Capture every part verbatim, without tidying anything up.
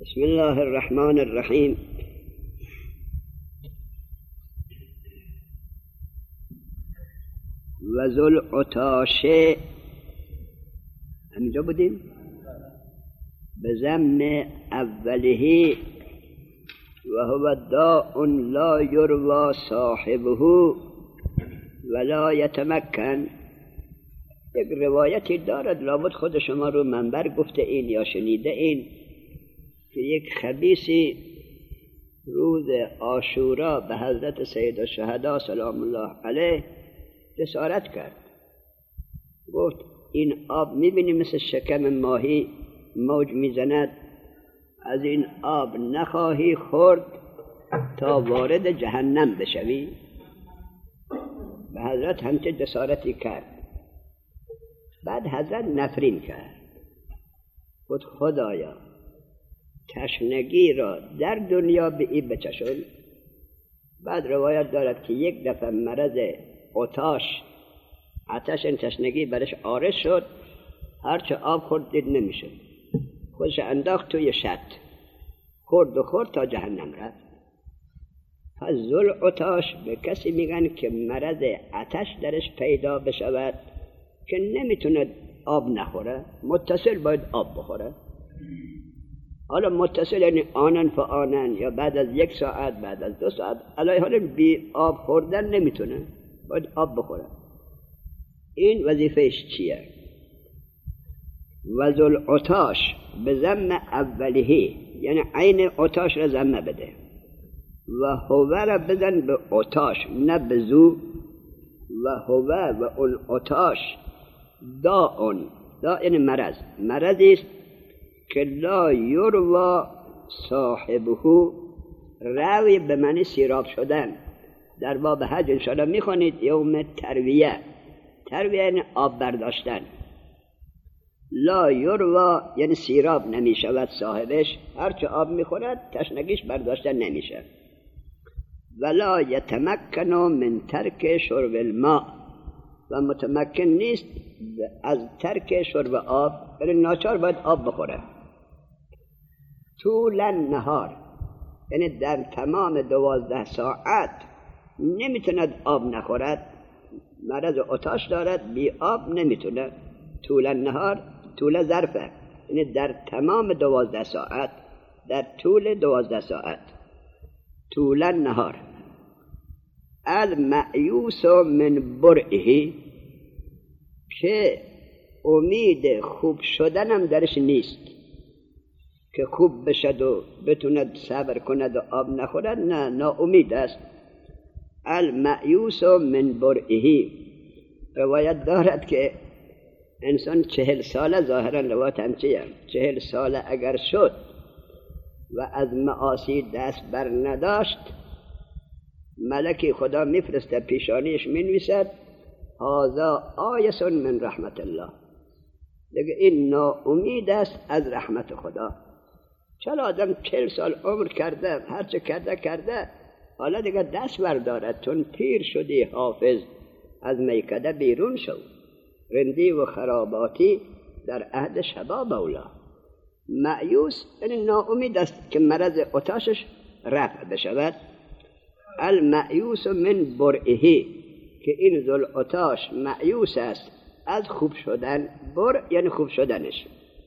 بسم الله الرحمن الرحیم. و ذو العطاشه، همینجا بودیم، به ضم اوله و هو داء لا یروی صاحبه ولا یتمکن. یک روایتی دارد، لابد خود شما رو منبر گفته این یا شنیده این، که یک خبیثی روز عاشورا به حضرت سید الشهدا سلام الله علیه جسارت کرد. گفت این آب میبینی مثل شکم ماهی موج میزند، از این آب نخواهی خورد تا وارد جهنم بشوی. به حضرت همچه جسارتی کرد. بعد حضرت نفرین کرد، گفت خدایا تشنگی را در دنیا به این بچشون. بعد روایت دارد که یک دفعه مرض عطاش، آتش تشنگی برش عارض شد، هرچه آب خورد دید نمیشد، خودش انداخت توی شط، خورد و خورد تا جهنم رفت. پس ذو العطاش به کسی میگن که مرض آتش درش پیدا بشود که نمیتونه آب نخوره، متصل باید آب بخوره. حالا متصل یعنی آنن فآنن، یا بعد از یک ساعت، بعد از دو ساعت، علی حال بی آب خوردن نمیتونه، باید آب بخوره. این وظیفهش چیه؟ و ذو العطاش به ضم اوله، یعنی عین عطاش را ضمه بده، و هو را بزن به عطاش نه به ذو. و هو و اون عطاش داء، داء یعنی مرض، مرضی است که لا یروی صاحبه، راوی به معنی سیراب شدن. در باب حج انشاءالله میخونید یوم ترویه، ترویه یعنی آب برداشتن. لا یروی یعنی سیراب نمیشود صاحبش، هرچه آب میخورد تشنگیش برداشتن نمیشه. ولا یتمکن من ترک شرب الماء، و متمکن نیست از ترک شرب آب، ولی ناچار باید آب بخوره. طول النهار یعنی در تمام دوازده ساعت نمیتوند آب نخورد، مرض عطاش دارد، بی آب نمیتونه. طول النهار، طول ظرفه یعنی در تمام دوازده ساعت، در طول دوازده ساعت. طول النهار. المعیوس من برئه، که امید خوب شدنم درش نیست، که خوب بشد و بتوند صبر کند و آب نخورد، نه، ناامید است. المعیوس من برئه. روایت دارد که انسان چهل ساله، ظاهرا روایت همچیه، چهل ساله اگر شد و از معاصی دست بر نداشت، ملکی خدا میفرسته پیشانیش مینویسد هذا آیس من رحمت الله، دیگه این ناامید است از رحمت خدا. چرا آدم چهل سال عمر کرده، هرچه کرده کرده، حالا دیگه دست بردارد، چون پیر شدی حافظ، از میکده بیرون شو، رندی و خراباتی در عهد شباب اولا. مایوس یعنی ناامید است که مرض عطاشش رفع بشود. المعیوس من برئه، که این ذو العطاش مایوس است از خوب شدن، بر یعنی خوب شدنش.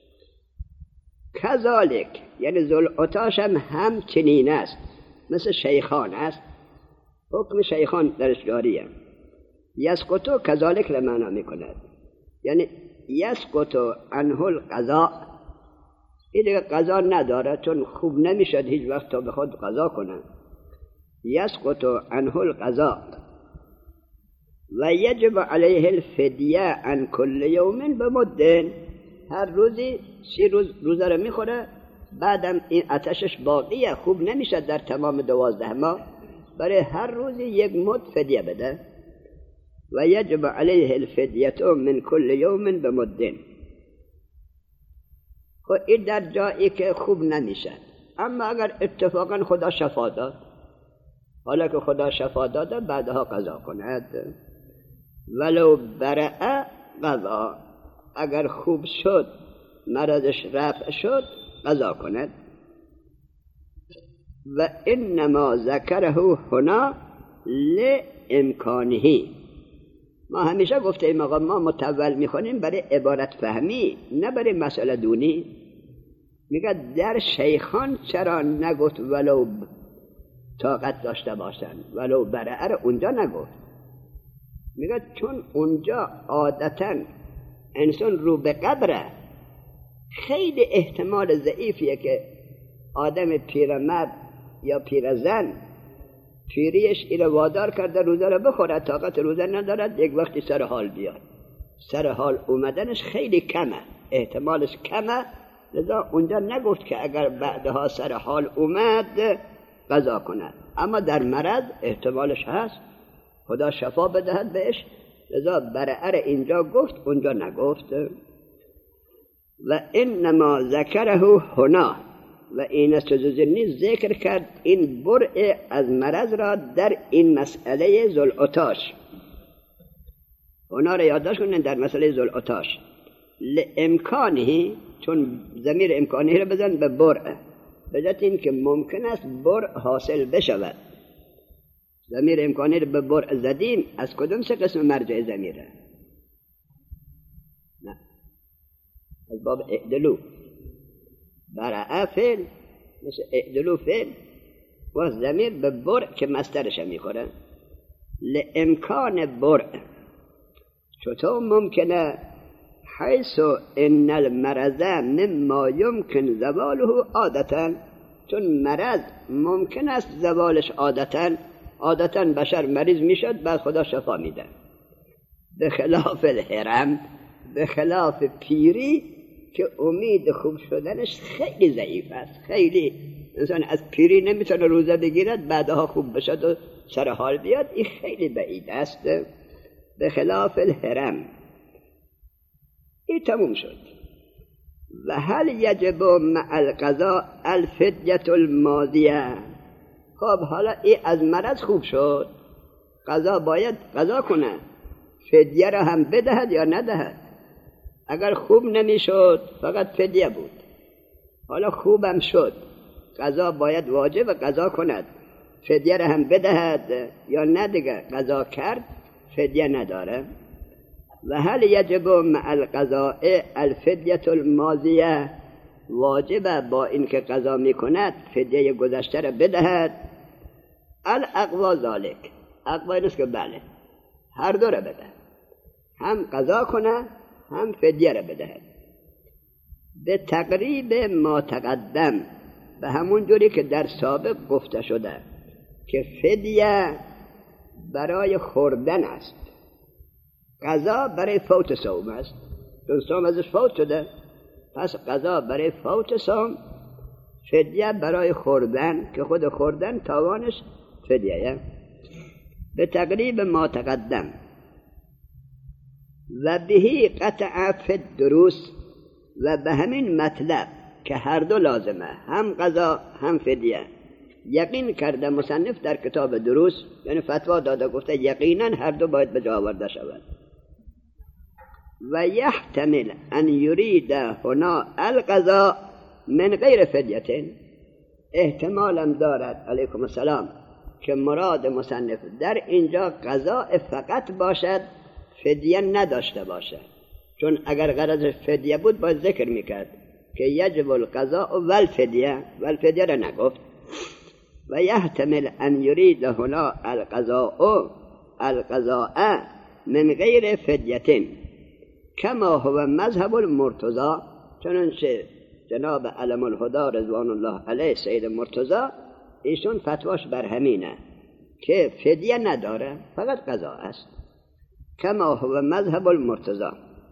کذالک یعنی ذو العطاش هم همچنین است، مثل شیخان است، حکم شیخان درش جاریه. یسقطو کذالک را معنا میکند، یعنی یسقطو عنه القضاء، این دیگه قضا نداره، چون خوب نمیشد هیچ وقت تا به خود قضا کنه. یسقطو عنه القضاء و یجب علیه الفدیه عن کل یوم بمدن، هر روزی سی روز روزه رو میخوره، بعدم این آتشش باقیه، خوب نمیشه در تمام دوازده ماه، برای هر روزی یک مد فدیه بده. و یجب علیه الفدیه من کل یوم بمدن. خب این در جایی که خوب نمیشه، اما اگر اتفاقا خدا شفا داد، حالا که خدا شفا داده بعدها قضا کند. ولو برأ قضا، اگر خوب شد مرضش رفع شد قضا کند. و انما ذکره هنا لامکانه. ما همیشه گفته ایم آقا ما متول میخونیم برای عبارت فهمی، نه برای مسئله دونی. میگه در شیخان چرا نگفت ولو طاقت داشته باشن، ولو برعر اونجا نگفت؟ میگه چون اونجا عادتا انسان رو به قبره، خیلی احتمال ضعیفیه که آدم پیرمرد یا پیرزن پیریش ایره وادار کرده روزه رو بخوره، طاقت روزه ندارد، یک وقتی سر حال بیاد. سر حال اومدنش خیلی کمه، احتمالش کمه، لذا اونجا نگفت که اگر بعدها سر حال اومد قضا کند. اما در مرض احتمالش هست، خدا شفا بدهد بهش، لذا برعر اینجا گفت اونجا نگفت. و انما ذکره هنا، و این است جزنی ذکر کرد این برء از مرض را در این مسئله ذوالعطاش. هنا را یادداشت کنید در مسئله ذوالعطاش. لامکانه، چون ضمیر امکانه را بزن به برء، بجات این که ممکن است برء حاصل بشود. ضمیر امکانه را به برء زدیم، از کدوم سه قسم مرجع ضمیره؟ نه، از باب اعدلو. برع فعل مثل اعدلو فعل و ضمیر به برء که مصدرش میخوره. لامکان برء، چطور ممکنه؟ حیث ان المرض مما یمکن زواله عادتا، چون مرض ممکن است زوالش عادتا. عادتا بشر مریض میشد بعد خدا شفا میده، به خلاف الهرم، به خلاف پیری که امید خوب شدنش خیلی ضعیف است. خیلی انسان از پیری نمیتونه روزه بگیرد بعدها خوب بشد و سر حال بیاد، این خیلی بعید است. به خلاف الهرم. این تموم شد. و هل یجب مع القضاء الفدیه الماضیه. خب حالا این از مرض خوب شد، قضا باید قضا کنه، فدیه را هم بدهد یا ندهد؟ اگر خوب نمیشد فقط فدیه بود، حالا خوبم شد، قضا باید واجب قضا کند، فدیه را هم بدهد یا نه؟ دیگه قضا کرد، فدیه نداره. و هل یجب مع القضاء الفدیه الماضیه، واجب با اینکه قضا میکند فدیه گذشته را بدهد؟ الاقوا ذالک، اقوا اینست که بله هر دو را بده، هم قضا کنه هم فدیه را بدهد. به تقریب ما تقدم، به همون جوری که در سابق گفته شده که فدیه برای خوردن است، قضا برای فوت صوم است. چون صوم ازش فوت شده، پس قضا برای فوت صوم، فدیه برای خوردن که خود خوردن تاوانش فدیه. به تقریب ما تقدم. و بهی قطع فی الدروس، و به همین مطلب که هر دو لازمه، هم قضا هم فدیه، یقین کرده مصنف در کتاب دروس، یعنی فتوا داده گفته یقینا هر دو باید به جا آورده شود. و یحتمل ان یرید هنا القضاء من غیر فدیه، احتمالم دارد علیکم السلام که مراد مصنف در اینجا قضاء فقط باشد، فدیه نداشته باشد. چون اگر غرض فدیه بود باید ذکر میکرد که یجب القضاء والفدیه، والفدیه را نگفت. و یحتمل ان یرید هنا القضاء القضاء من غیر فدیه کما هو مذهب المرتضی، چنانچه جناب علم الهدی رضوان الله علیه سید مرتضی ایشون فتواش بر همینه که فدیه نداره، فقط قضا است. کما هو مذهب المرتضی.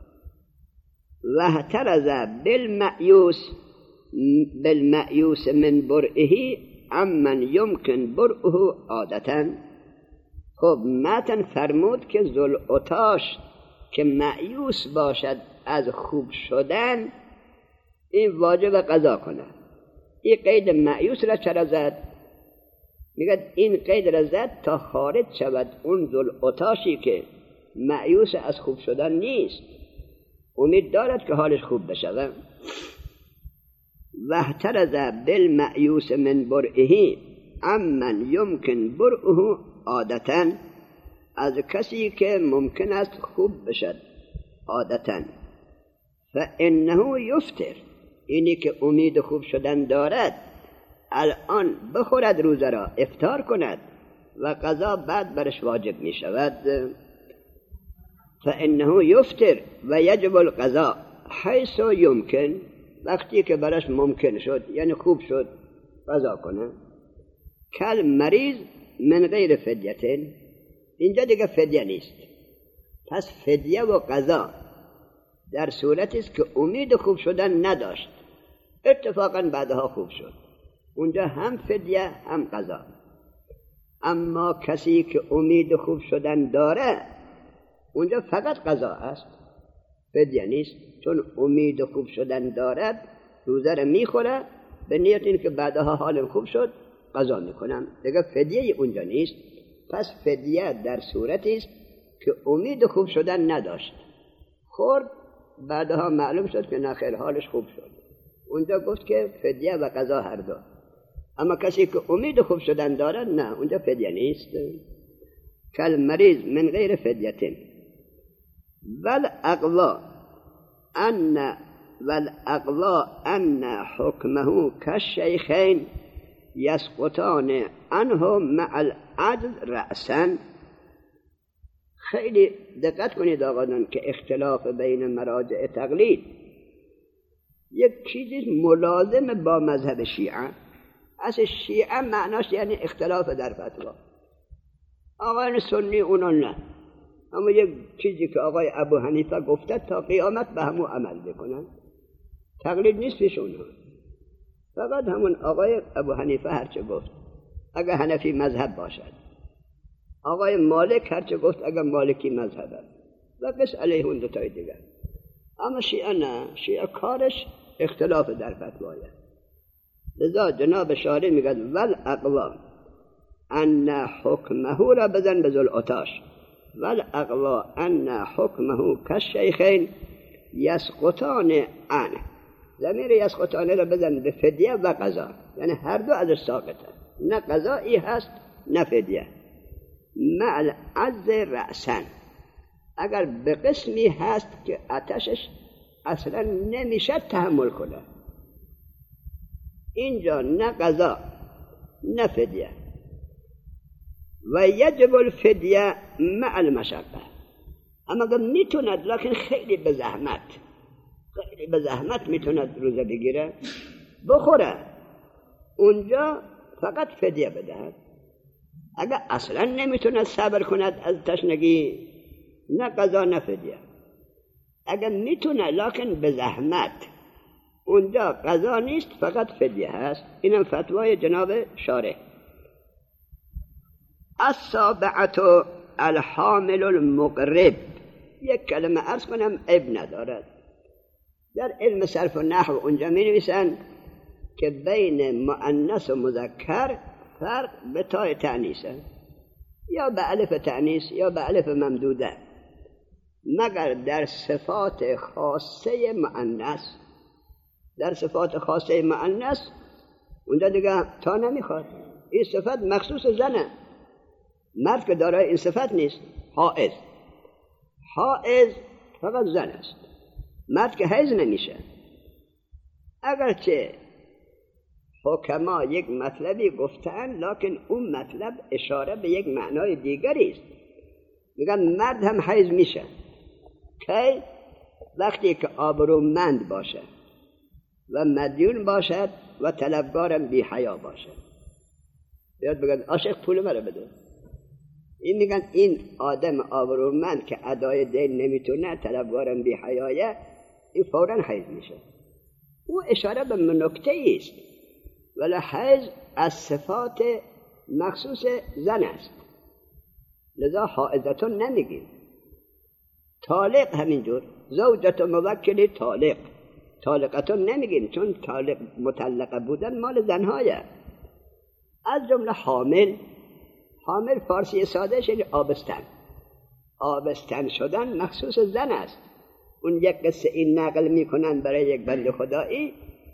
و احترز بالمعیوس بالمعیوس من برئه عمن یمکن برئه عادتا. خب متن فرمود که ذوالعطاش که معیوس باشد از خوب شدن، این واجب قضا کنه. این قید معیوس را چرا زد؟ میگه این قید را زد تا خارج شود اون ذوالعطاشی که معیوس از خوب شدن نیست، امید دارد که حالش خوب بشود. واحترز بالمأیوس من برئه امن یمکن برئه عادتاً، از کسی که ممکن است خوب بشد عادتاً. فانه یفطر، اینی که امید خوب شدن دارد الان بخورد روزه را، افطار کند و قضا بعد برش واجب می شود. فانه یفطر و یجب القضاء حیث یمکن، وقتی که برش ممکن شد یعنی خوب شد قضا کنه. کل مریض من غیر فدیه، اینجا دیگه فدیه نیست. پس فدیه و قضا در صورتی است که امید خوب شدن نداشت، اتفاقا بعدها خوب شد، اونجا هم فدیه هم قضا. اما کسی که امید خوب شدن داره اونجا فقط قضا است، فدیه نیست، چون امید خوب شدن دارد روزه را میخوره به نیت این که بعدها حالم خوب شد قضا میکنم، دیگه فدیه اونجا نیست. پس فدیه در صورتی است که امید خوب شدن نداشت، خورد بعدها معلوم شد که نخیر حالش خوب شد، اونجا گفت که فدیه و قضا هر دو. اما کسی که امید خوب شدن دارد نه، اونجا فدیه نیست. کل مریض من غیر فدیه والاقضاء ان والاقضاء ان حکمه کالشیخین یسقطان عنه مع العجز رأسا. خیلی دقت کنید آقایان که اختلاف بین مراجع تقلید یک چیزی ملازم با مذهب شیعه. اصل شیعه معناش یعنی اختلاف در فتوا، آقایان سنی اونا نه، اما یک چیزی که آقای ابو حنیفه گفته تا قیامت به همون عمل بکنن، تقلید نیست پیش اونها، فقط همون آقای ابو حنیفه هرچه گفت اگر حنفی مذهب باشد، آقای مالک هرچه گفت اگر مالکی مذهب است و قس علیه اون دوتای دیگر. اما شیعه نه، شیعه کارش اختلاف در فتوایه. لذا جناب شارح میگه والاقضاء ان حکمه را بزن به ذوالعطاش، والاقضاء ان حکمه کالشیخین یسقطان عنه، ضمیر یسقطانه را بزن به فدیه و قضا، یعنی هر دو ازش ساقطه، نه قضایی هست نه فدیه. مع العجز رأسا، اگر به قسمی هست که آتشش اصلا نمیشه تحمل کنه، اینجا نه قضا نه فدیه. و یجب الفدیه مع المشقه، اما اگر میتوند لکن خیلی به زحمت، خیلی به زحمت میتوند روزه بگیره بخوره، اونجا فقط فدیه بدهد. اگر اصلا نمیتوند صبر کند از تشنگی، نه قضا نه فدیه. اگر میتونه لکن به زحمت، اونجا قضا نیست فقط فدیه هست. اینم فتوای جناب شارح. السابعة الحامل المقرب، یک کلمه عرض کنم عیب ندارد. در علم صرف و نحو اونجا می نویسند که بین مؤنث و مذکر فرق به تای تأنیسه، یا به الف تأنیس یا به الف ممدوده، مگر در صفات خاصه مؤنث. در صفات خاصه مؤنث اونجا دیگه تا نمیخواد، این صفت مخصوص زنه، مرد که دارای این صفت نیست. حائض، حائض فقط زن است، مرد که حیض نمیشه. اگرچه حکما یک مطلبی گفتن، لکن اون مطلب اشاره به یک معنای دیگری است. میگن مرد هم حیض میشه که وقتی که آبرومند باشه و مدیون باشد و طلبگارم بی حیا باشه. بیاد بگن عاشق پول مرا بده. این میگن این آدم آبرومند که ادای دین نمیتونه، طلبگارم بی حیایه، این فوراً حیض میشه. او اشاره به نکته است، ولی حیض از صفات مخصوص زن است، لذا حائضتون نمیگیم. طالق همینجور، زوجت موکلی طالق، طالقتون نمیگیم، چون طالق مطلقه بودن مال زنهایه. از جمله حامل، حامل فارسی ساده شده آبستن، آبستن شدن مخصوص زن است. اون یک قصه این نقل میکنن برای یک بنده خدایی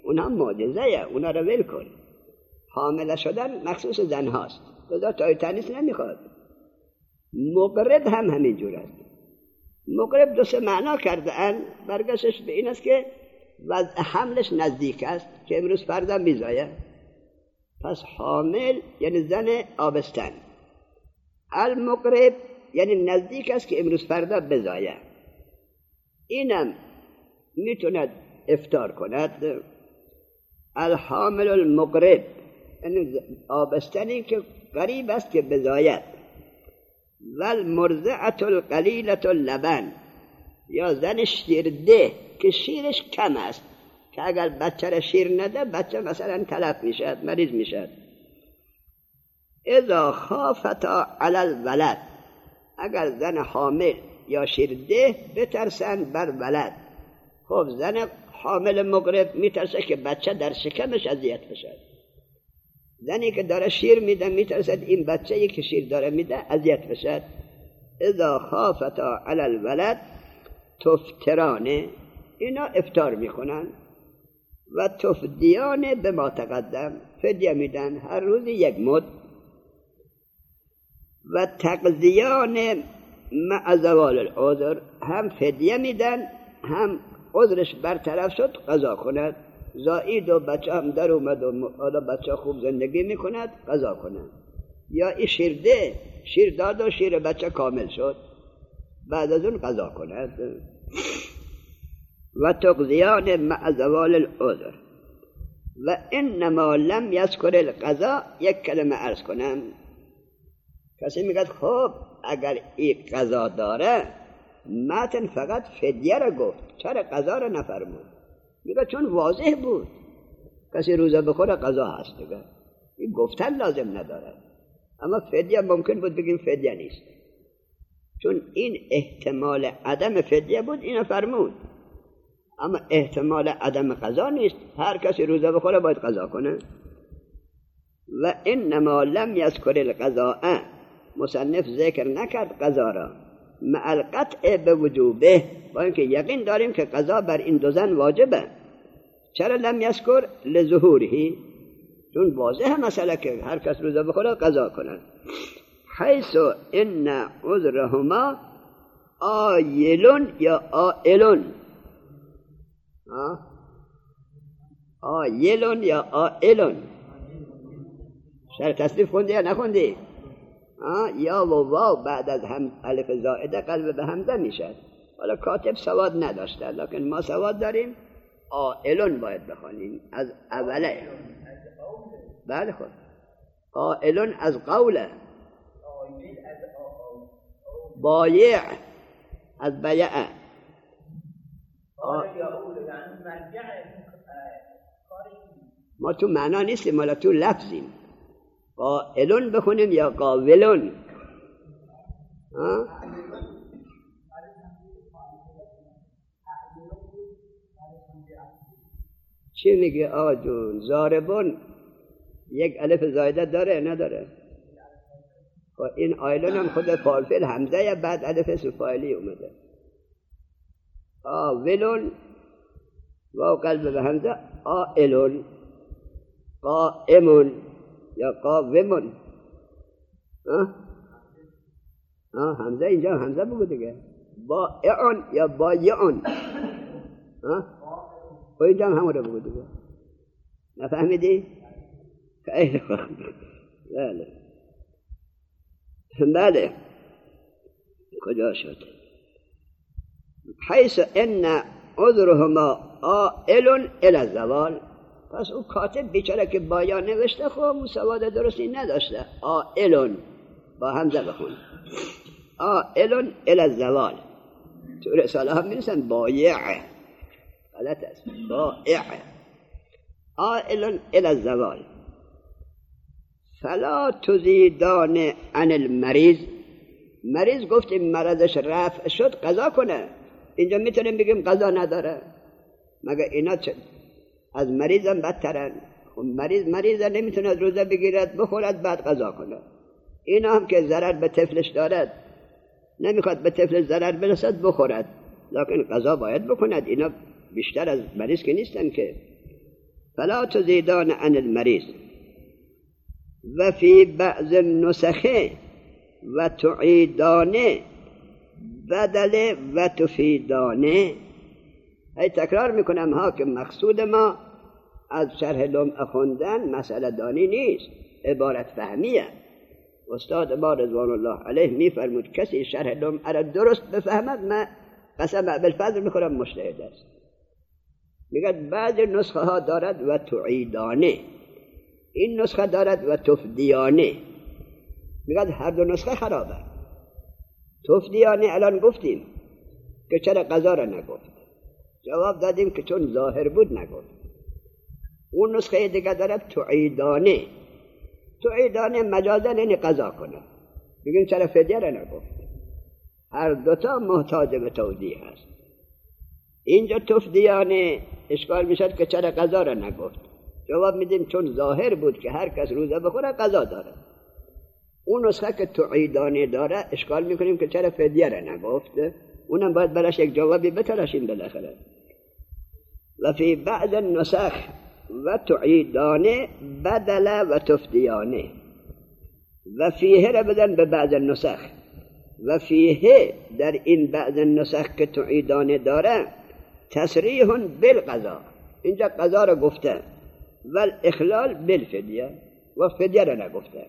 اونها معجزه، اونها رو ول کن. حامله شدن مخصوص زن هاست، خدا تای تنیس نمیخواد. مقرب هم همین جور است. مقرب دو سه معنا کرده ان، برگشتش به این است که وضع حملش نزدیک است که امروز فردا میزایه. پس حامل یعنی زن آبستن. المقرب یعنی نزدیک است که امروز فردا بزایه. اینم میتوند افطار کند. الحامل المقرب یعنی آبستنی که قریب است که بزاید. والمرضعة القلیلة اللبن یا زن شیرده که شیرش کم است، که اگر بچه را شیر نده بچه مثلا تلف میشد، مریض میشد. اذا خافتا علی الولد، اگر زن حامل یا شیرده بترسن بر ولد. خب زن حامل مقرب میترسه که بچه در شکمش اذیت بشد. زنی که داره شیر میده میترسد این بچه‌ای که شیر داره میده اذیت بشد. اذا خافتا علی الولد تفطرانه، اینا افطار میکنن. و تفدیانه به ما تقدم، فدیه میدن هر روزی یک مد. و تقضیان مع زوال العذر، هم فدیه میدن هم عذرش برطرف شد قضا کند. زائید و بچه هم در اومد و حالا بچه خوب زندگی میکند قضا کند. یا این شیرده شیر داد و شیر بچه کامل شد، بعد از اون قضا کند. و تقضیان مع زوال العذر. و انما لم یذکر القضا، یک کلمه عرض کنم. کسی میگه خب اگر این قضا داره متن فقط فدیه را گفت، چرا قضا را نفرمود؟ میگه چون واضح بود کسی روزه بخوره قضا هست دیگه، این گفتن لازم نداره. اما فدیه ممکن بود بگیم فدیه نیست، چون این احتمال عدم فدیه بود اینو فرمود. اما احتمال عدم قضا نیست، هر کسی روزه بخوره باید قضا کنه. و انما لم یذکر القضاء، مصنف ذکر نکرد قضا را، مع القطع به وجوبه، با اینکه یقین داریم که قضا بر این دو زن واجبه. چرا لم یذکر؟ لظهوره، چون واضحه مسئله که هر کس روزه بخوره قضا کنه. حیث ان عذرهما آیلون یا آیلون، آیلون یا آیلون. شرح تصریف خوندی یا نخوندی؟ یا و واو بعد از هم الف زائده قلب به همزه میشد. حالا کاتب سواد نداشته، لکن ما سواد داریم. آیلون باید بخوانیم از اوله. بله خود آیلون از قوله، بایع از بیعه. ما تو معنا نیستیم، ما تو لفظیم. قائلون بخونیم یا قاولون؟ چی میگه آقا جون؟ زاربون یک الف زایده داره نداره؟ خب این آیلون هم خود فاعل فعل همزه یا بعد الف اسم فاعلی اومده. قاولون واو قلب به همزه، آئلون، قائمون یا قاومون. ها ها همزه اینجا همزه بگو دیگه. بائعون یا بایعون. ها و اینجا هم همون رو بگو دیگه. نفهمیدی؟ خیلی خوب. بله بله کجا شد؟ حیث ان عذرهما آئلون الی الزوال. پس او کاتب بیچاره که بایا نوشته خب اون سواد درستی نداشته. آئلون با همزه بخون. آئلون الی الزوال. تو رساله ها می‌نویسن بایع، غلط است. بایع. آئلون الی الزوال. فلا تزیدان عن المریض. مریض گفتیم مرضش رفع شد قضا کنه. اینجا میتونیم بگیم قضا نداره؟ مگه اینا چه؟ از مریض هم بدترن. خب مریض مریض نمیتونه روزه بگیرد بخورد بعد قضا کنه. اینا هم که ضرر به طفلش دارد نمیخواد به طفلش ضرر برسد بخورد، لکن قضا باید بکند. اینا بیشتر از مریض که نیستن که. فلا تزیدان عن المریض و فی بعض النسخ و تعیدان بدل و تفیدانه. ای تکرار میکنم ها که مقصود ما از شرح لمع خوندن مسئله دانی نیست، عبارت فهمیه. استاد ما رضوان الله علیه میفرمود کسی شرح لمع را درست بفهمد من قسم بالفضل میخورم مجتهد است. میگه بعضی نسخه ها دارد و تعیدانه، این نسخه دارد و تفدیانه. میگه هر دو نسخه خرابه. تفدیانه الان گفتیم که چرا قضا را نگفت، جواب دادیم که چون ظاهر بود نگفت. اون نسخه دیگه دارد تعیدانه، تعیدانه مجازن این قضا کنه. بگیم چرا فدیه را نگفت؟ هر دوتا محتاج به توضیح هست. اینجا تفدیانه اشکال میشد که چرا قضا را نگفت، جواب میدیم چون ظاهر بود که هر کس روزه بخوره قضا داره. اون نسخه که تعیدانه داره اشکال میکنیم که چرا فدیه را نگفت، اونم باید براش یک جوابی بتراشیم بالاخره. و فی بعض النسخ و تعیدانه بدل و تفدیانه. و فیه را بدن به بعض النسخ، و فیه در این بعض النسخ که تعیدانه داره تصریح بالقضا، اینجا قضا را گفته و الاخلال بالفدیه و فدیه را نگفته.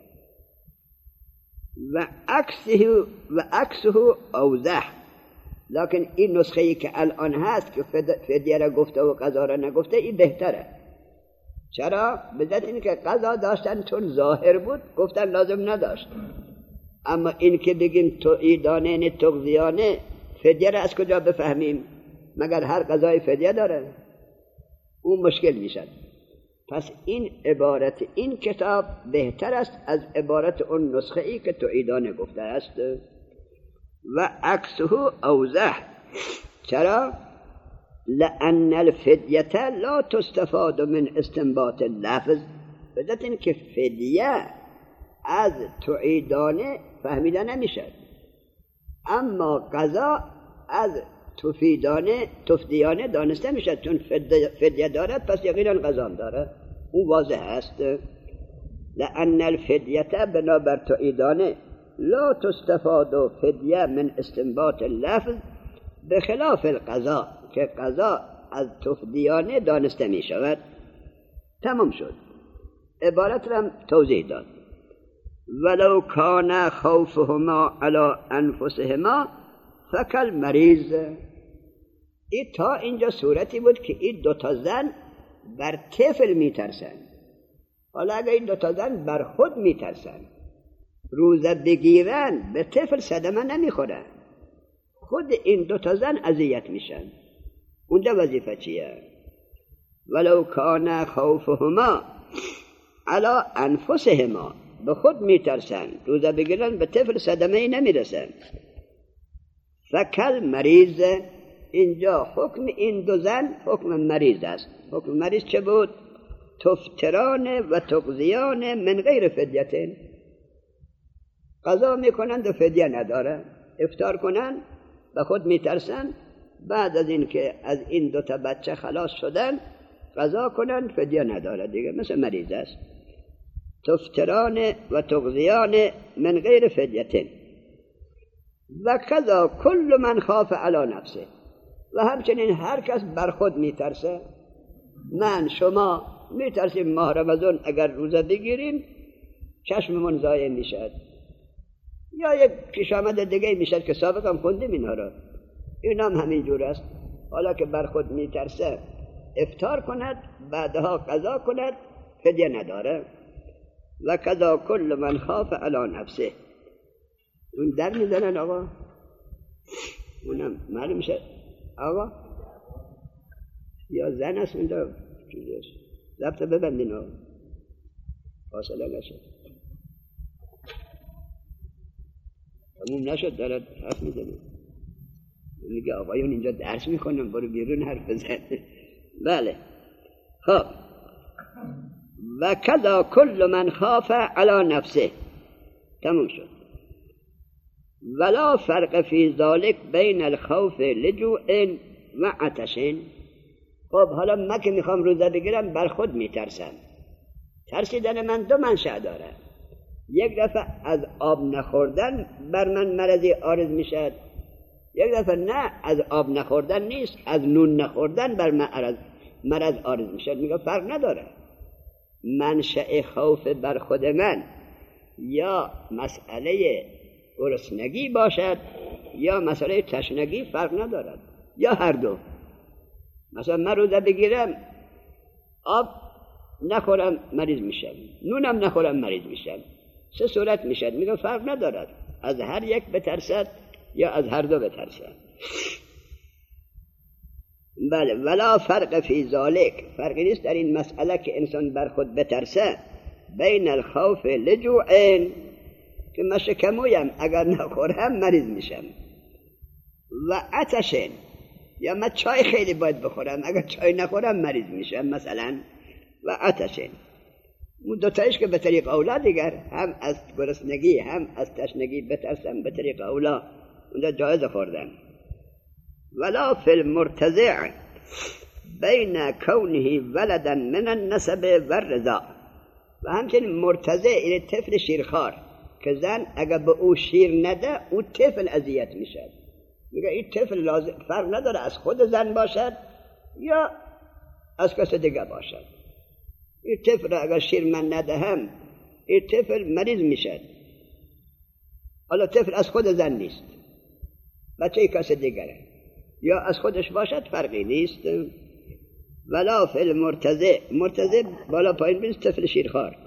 و عکسه و عکسه اوضح، لکن این نسخه ای که الان هست که فدیه را گفته و قضا را نگفته این بهتره. چرا؟ بذات این که قضا داشتن چون ظاهر بود گفتن لازم نداشت، اما این که بگیم تعیدانه نه تقضیانه فدیه را از کجا بفهمیم؟ مگر هر قضای فدیه داره؟ اون مشکل میشد. پس این عبارت این کتاب بهتر است از عبارت اون نسخه ای که تعیدانه گفته است. و عکسه اوضح. چرا؟ لأن الفدیه لا تستفاد من استنباط اللفظ، بذات این که فدیه از تعیدانه فهمیده نمیشه، اما قضا از تفیدانه تفدیانه دانسته میشه. چون فدیه دارد پس یقینا قضا داره، اون واضح است. لأن الفدیه بنابر تعیدانه لا تستفاد فدیه من استنباط اللفظ بخلاف القضا، که قضا از تفدیانه دانسته می شود. تمام شد. عبارت را توضیح داد. ولو کان خوفهما علی انفسهما فکل مریض. این تا اینجا صورتی بود که این دوتا زن بر طفل می ترسن. حالا اگر این دوتا زن بر خود می ترسن، روزه بگیرن به طفل صدمه نمی خورن، خود این دوتا زن اذیت میشن. اونجا وظیفه چیه؟ ولو کان خوفهما علی انفسهما، به خود میترسن، روزه بگیرن به طفل صدمه ای نمیرسن. فکل مریض، اینجا حکم این دو زن حکم مریض است. حکم مریض چه بود؟ تفتران و تقضیان من غیر فدیتن، قضا میکنند و فدیه نداره، افطار کنن به خود میترسن، بعد از این که از این دو تا بچه خلاص شدن قضا کنن، فدیه نداره دیگه، مثل مریض است. تفتران و تقضیان من غیر فدیتن. و کذا کل من خاف علی نفسه، و همچنین هر کس بر خود میترسه. من شما میترسیم ماه رمضان اگر روزه بگیریم چشممون ضایع میشد، یا یک پیش آمد دیگه میشد که سابقا هم خوندیم اینها را، این هم همین جور است. حالا که بر خود میترسه افطار کند، بعدها قضا کند، فدیه نداره. و کذا کل من خاف علی نفسه. اون در میزنن آقا، اونم معلوم شد آقا یا زن است اونجا چیزیست، ضبط ببندین آقا، فاصله نشد. تموم نشد دارد حرف میزنه، میگه آقایون اینجا درس میکنم برو بیرون حرف بزن. بله خب. و کذا کل من خاف علی نفسه. تموم شد. ولا فرق فی ذلک بین الخوف لجوع و عطش. خب حالا من که میخوام روزه بگیرم بر خود میترسم. ترسیدن من دو منشأ داره. یک دفعه از آب نخوردن بر من مرضی عارض میشد، یک دفعه نه از آب نخوردن نیست، از نون نخوردن بر من مرض عارض میشد. میگه فرق نداره. منشأ خوف بر خود من یا مسئله گرسنگی باشد یا مسئله تشنگی فرق ندارد، یا هر دو. مثلا من روزه بگیرم آب نخورم مریض میشم، نونم نخورم مریض میشم، سه صورت میشد. میگه فرق ندارد، از هر یک بترسد یا از هر دو بترسد. بله، ولا فرق فی ذالک، فرقی نیست در این مسئله که انسان بر خود بترسه، بین الخوف لجوعین که من شکمویم اگر نخورم مریض میشم، و عطشین یا من چای خیلی باید بخورم اگر چای نخورم مریض میشم مثلا، و عطشین. اون دوتایش که به طریق اولا دیگر، هم از گرسنگی هم از تشنگی بترسم به طریق اولا، اونجا جایز خوردن. ولا فی المرتضع بین کونه ولدا من النسب و الرضاع، و همچنین مرتضع این طفل شیرخوار که زن اگر به او شیر نده او طفل اذیت میشه. میگه این طفل لازم فرق نداره از خود زن باشد یا از کس دیگه باشد. این طفل اگر شیر من ندهم این طفل مریض میشه. حالا طفل از خود زن نیست، بچه کس دیگره، یا از خودش باشد فرقی نیست. ولا فی المرتضع، مرتضع بالا پایین بیست، طفل شیرخوار.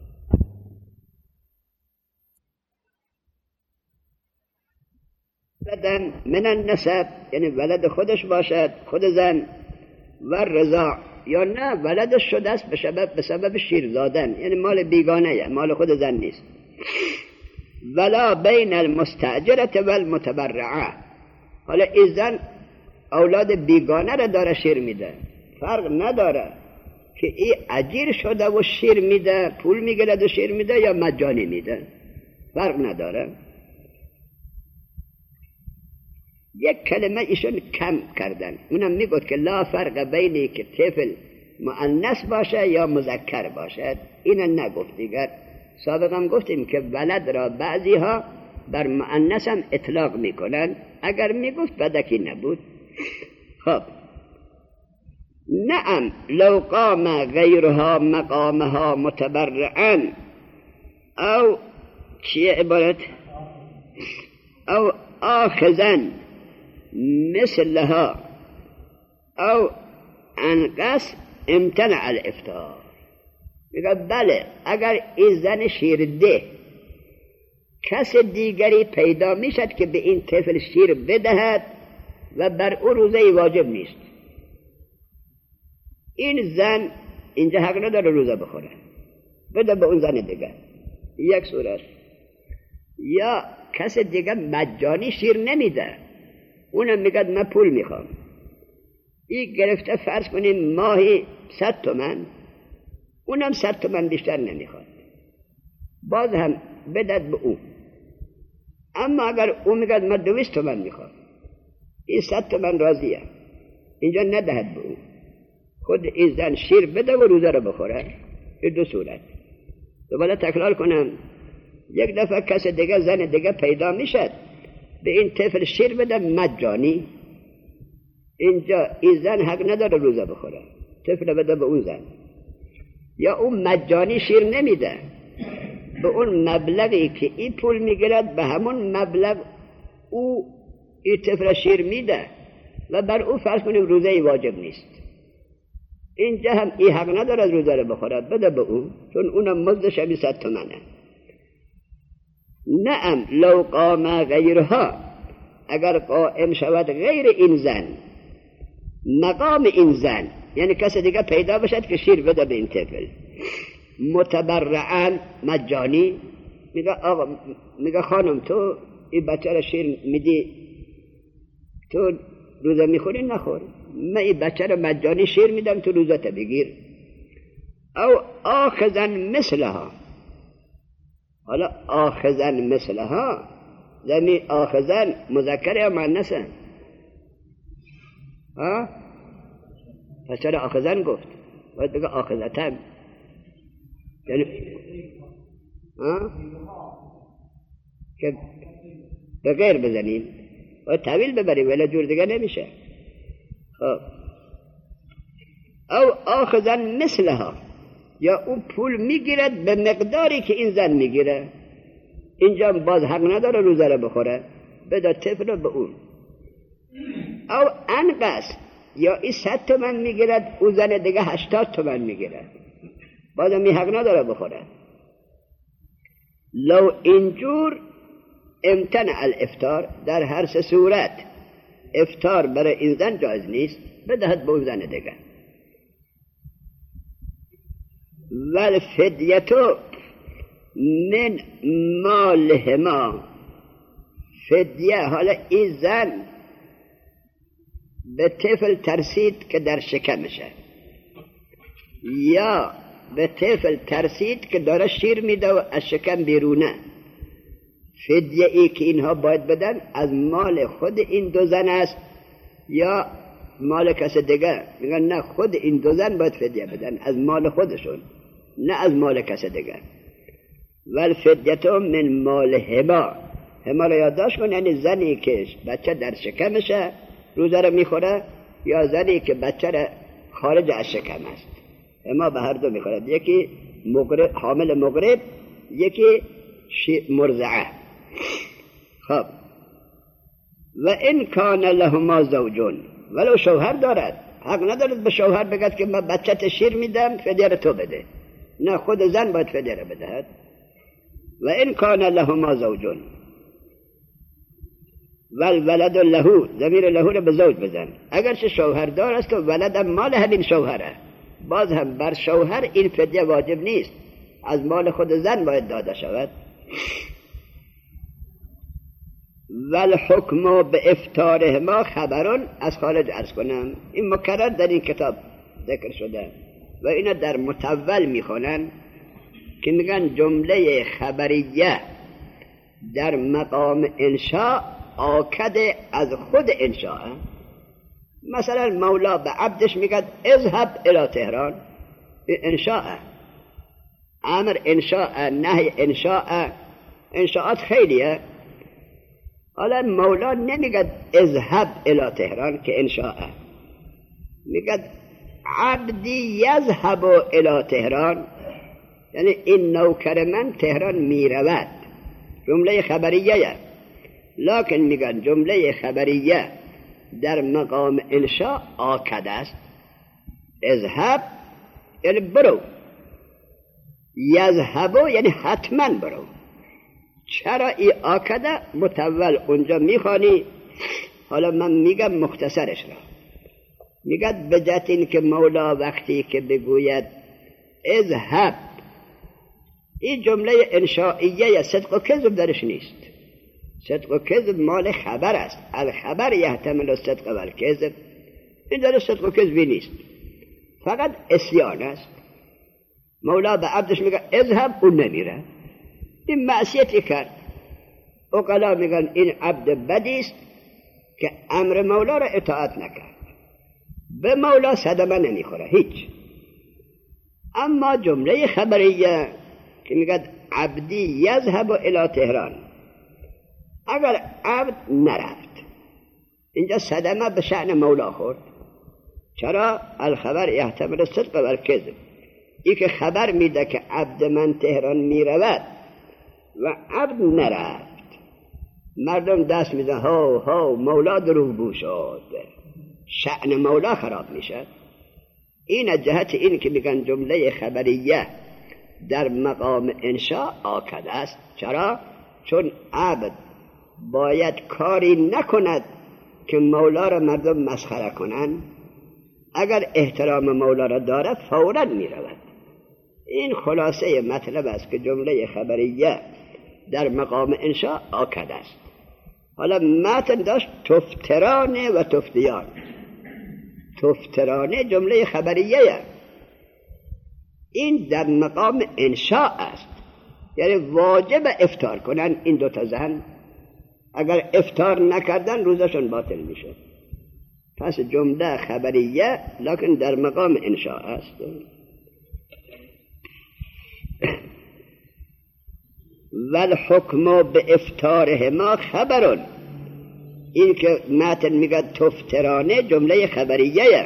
ولدن من النسب یعنی ولد خودش باشد خود زن، و رضاع یا نه ولدش شده است به سبب به سبب شیر دادن، یعنی مال بیگانه، مال خود زن نیست. ولا بین المستأجرة و المتبرعه، حالا این زن اولاد بیگانه را داره شیر میده، فرق نداره که این اجیر شده و شیر میده، پول میگیرد و شیر میده یا مجانی میده، فرق نداره. یک کلمه ایشون کم کردن، اونم میگوید که لا فرق بینی که طفل مؤنث باشه یا مذکر باشد، این نگفت دیگر. سابقا گفتیم که ولد را بعضی ها بر مؤنث هم اطلاق میکنن، اگر میگفت بدکی نبود. خب نعم لو قام غیرها مقامها متبرعا او چیه عبارت او آخذن مثلها او انقص امتنع الافطار. میگه بله اگر این زن شیرده کس دیگری پیدا میشد که به این طفل شیر بدهد و بر او روزه واجب نیست، این زن اینجا حق نداره روزه بخوره، بده به اون زن دیگر. یک صورت. یا کس دیگر مجانی شیر نمیده، اونم میگه من پول میخوام، این گرفته فرض کنیم ماهی صد تومن، اونم صد تومن بیشتر نمیخواد، باز هم بدد به اون. اما اگر اون میگه من دویست تومن میخوام، این صد تومن راضیه، اینجا ندهد به اون، خود این زن شیر بده و روزه رو بخوره. این دو صورت. دوباره تکرار کنم، یک دفعه کس دیگه زن دیگه پیدا میشد به این طفل شیر بده مجانی، اینجا این زن حق نداره روزه بخوره، طفل بده به اون زن. یا اون مجانی شیر نمیده، به اون مبلغی که این پول میگیرد به همون مبلغ او این طفل شیر میده و بر او فرض کنیم روزه واجب نیست، اینجا هم این حق نداره روزه رو بخوره، بده به اون، چون اونم مزدش همی صد تومنه. نعم لو قام غیرها، اگر قائم شود غیر این زن مقام این زن، یعنی کسی دیگه پیدا باشد که شیر بده به این طفل متبرعاً مجانی، میگه آقا میگه خانم تو این بچه را شیر میدی، تو روزه میخوری نخور، من این بچه را مجانی شیر میدم تو روزه تا بگیر. او آخذن مثلها، حالا آخذن مثلها زمین آخذن مذکر یا مؤنثه؟ ها پس چرا آخذن گفت؟ باید بگه آخذتن. یعنی که به غیر بزنین باید طویل ببریم ولی جور دیگه نمیشه. خب او آخذن مثلها، یا اون پول میگیرد به مقداری که این زن میگیره، اینجا باز حق نداره روزه رو بخوره، بده طفل رو به اون. او انقص، یا این صد تومن میگیرد اون زن دیگه هشتاد تومن میگیرد، باز می حق نداره بخوره. لو اینجور امتنع الافطار، در هر سه صورت افطار برای این زن جایز نیست، بدهد به اون زن دیگه. والفدیتو من مالهما، فدیه، حالا این زن به طفل ترسید که در شکمشه، یا به طفل ترسید که داره شیر میده و از شکم بیرونه، فدیه ای که اینها باید بدن از مال خود این دو زن است یا مال کس دیگه؟ میگن نه، خود این دو زن باید فدیه بدن از مال خودشون، نه از مال کس دیگه. والفدیتو من مال هما، هما رو یادداشت کن، یعنی زنی که بچه در شکمشه روزه رو میخوره، یا زنی که بچه رو خارج از شکم است. هما به هر دو میخورد، یکی مغرب، حامل مغرب، یکی مرضعه. خب و این کان لهما زوجون، ولو شوهر دارد، حق ندارد به شوهر بگد که من بچه شیر میدم فدیه رو تو بده، نه، خود زن باید فدیه رو بدهد. و این کان لهما زوجون والولد له، ضمیر له رو به زوج بزن، اگرچه شوهر دار است و ولدم مال همین شوهره، باز هم بر شوهر این فدیه واجب نیست، از مال خود زن باید داده شود. والحکم به افطارهما خبرون، از خارج عرض کنم، این مکرر در این کتاب ذکر شده و اینا در متول میخونن که میگن جمله خبریه در مقام انشاء آکد از خود انشاء. مثلا مولا به عبدش میگه اذهب الى تهران، انشاء، امر انشاء، نهی انشاء، انشاءات خیلیه. حالا مولا نمیگه اذهب الى تهران که انشاء، میگه عبدی یذهب الى تهران، یعنی این نوکر من تهران میرود، جمله خبریه. لکن میگن جمله خبریه در مقام انشاء آکد است، اذهب یعنی برو، یذهب یعنی حتما برو. چرا ای آکده؟ متول اونجا میخوانی، حالا من میگم مختصرش را. میگد بجت این که مولا وقتی که بگوید اذهب، این جمله انشائیه صدق و کذب درش نیست. صدق و کذب مال خبر است، الخبر یحتمل الصدق و الکذب، این در صدق و کذبی نیست، فقط اسیان است. مولا به عبدش میگه اذهب، اون نمیره، این معصیتی کرد. عقلا میگن این عبد بدی است که امر مولا را اطاعت نکرد، به مولا صدمه نمیخوره هیچ. اما جمله خبریه که میگه عبدی یذهب الی تهران، اگر عبد نرفت، اینجا صدمه به شأن مولا خورد. چرا؟ الخبر یحتمل الصدق و الکذب، ای که خبر میده که عبد من تهران میرود و عبد نرفت، مردم دست میزن ها ها مولا دروغگو شد، شأن مولا خراب میشه. این از جهت این که میگن جمله خبریه در مقام انشاء آکد است. چرا؟ چون عبد باید کاری نکند که مولا را مردم مسخره کنند، اگر احترام مولا را دارد فوراً میرود. این خلاصه مطلب است که جمله خبریه در مقام انشاء آکد است. حالا متن داشت تفترانه و تفتیان. تفترانه جمله خبریه، این در مقام انشاء است، یعنی واجب افطار کنن این دو تا زن، اگر افطار نکردن روزشون باطل میشه. پس جمله خبریه لکن در مقام انشاء است. والحکم به افطارهما خبرون، این که متن میگه تفطرانه جمله خبریه،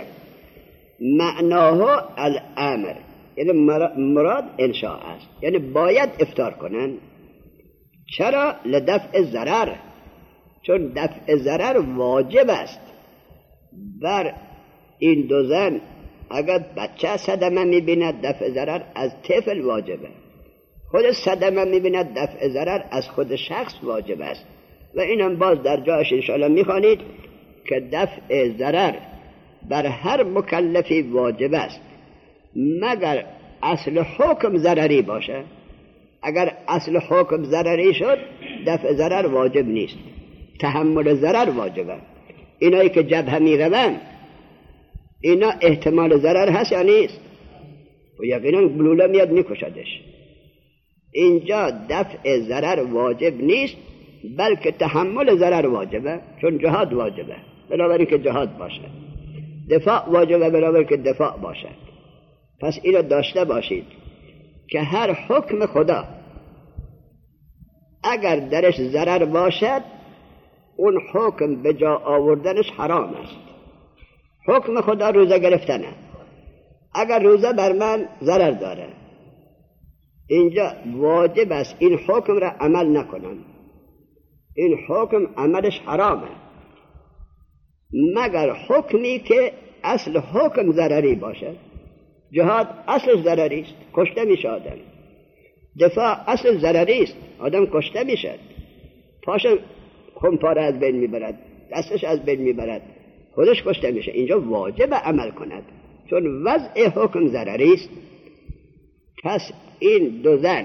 معناه الامر، یعنی مراد انشاء است، یعنی باید افطار کنن. چرا؟ لدفع ضرر، چون دفع ضرر واجب است بر این دو زن. اگر بچه صدمه میبیند دفع ضرر از طفل واجبه، خود صدمه میبیند دفع ضرر از خود شخص واجب است. و اینم باز در جاش انشاءالله میخوانید که دفع ضرر بر هر مکلفی واجب است مگر اصل حکم ضرری باشه. اگر اصل حکم ضرری شد دفع ضرر واجب نیست، تحمل ضرر واجبه. اینایی که جبهه میروند اینا احتمال ضرر هست یا نیست؟ و یقینا گلوله میاد میکشدش. اینجا دفع ضرر واجب نیست بلکه تحمل ضرر واجبه، چون جهاد واجبه بنابراین که جهاد باشد، دفاع واجبه بنابراین که دفاع باشد. پس اینو داشته باشید که هر حکم خدا اگر درش ضرر باشد اون حکم به جا آوردنش حرام است. حکم خدا روزه گرفتنه، اگر روزه بر من ضرر داره اینجا واجب است این حکم را عمل نکنم، این حکم عملش حرامه مگر حکمی که اصل حکم ضرری باشد. جهاد اصل ضرری است، کشته میشه آدم. دفاع اصل ضرری است، آدم کشته میشد. پاش خونپاره از بین میبرد، دستش از بین میبرد، خودش کشته میشه. اینجا واجب عمل کند چون وضع حکم ضرری است. پس این دو زن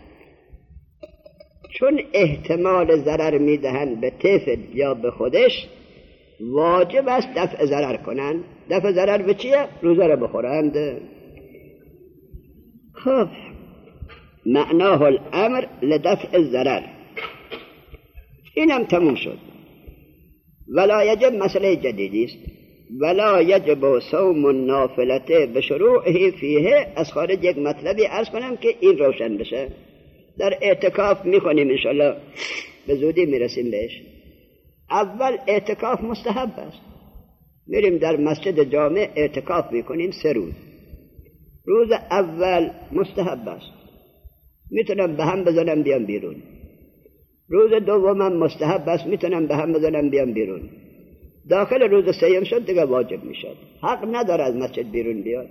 چون احتمال ضرر میدهند به طفل یا به خودش واجب است دفع ضرر کنند. دفع ضرر به چیه؟ روزه را بخورند. خب معناه الامر لدفع الضرر، اینم تموم شد. ولا یجب مسئله جدیدی است. ولا یجب صوم النافلته به شروعه فیه. از خارج یک مطلبی عرض کنم که این روشن بشه. در اعتکاف میکنیم انشالله به زودی میرسیم بهش. اول اعتکاف مستحب است، میریم در مسجد جامع اعتکاف میکنیم سه روز. روز اول مستحب است، میتونم به هم بزنم بیام بیرون. روز دوم مستحب است، میتونم به هم بزنم بیام بیرون. داخل روز سوم شد دیگه واجب میشد، حق نداره از مسجد بیرون بیاد.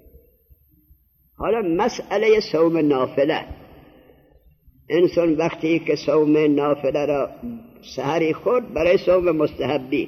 حالا مسئله صوم نافله، انسان وقتی که صوم نافله را سحری خورد برای صوم مستحبی،